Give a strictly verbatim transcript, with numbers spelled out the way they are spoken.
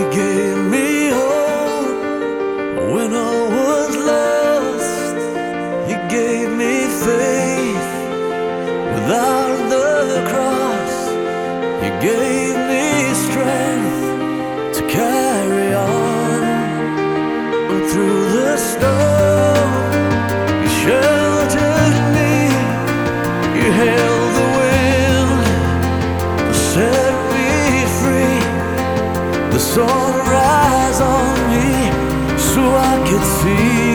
gave me hope when all was lost. You gave me faith without the cross. You gave me strength to carry on through the storm. You sheltered me. You held the wind to set me free. The sun rise on me so I could see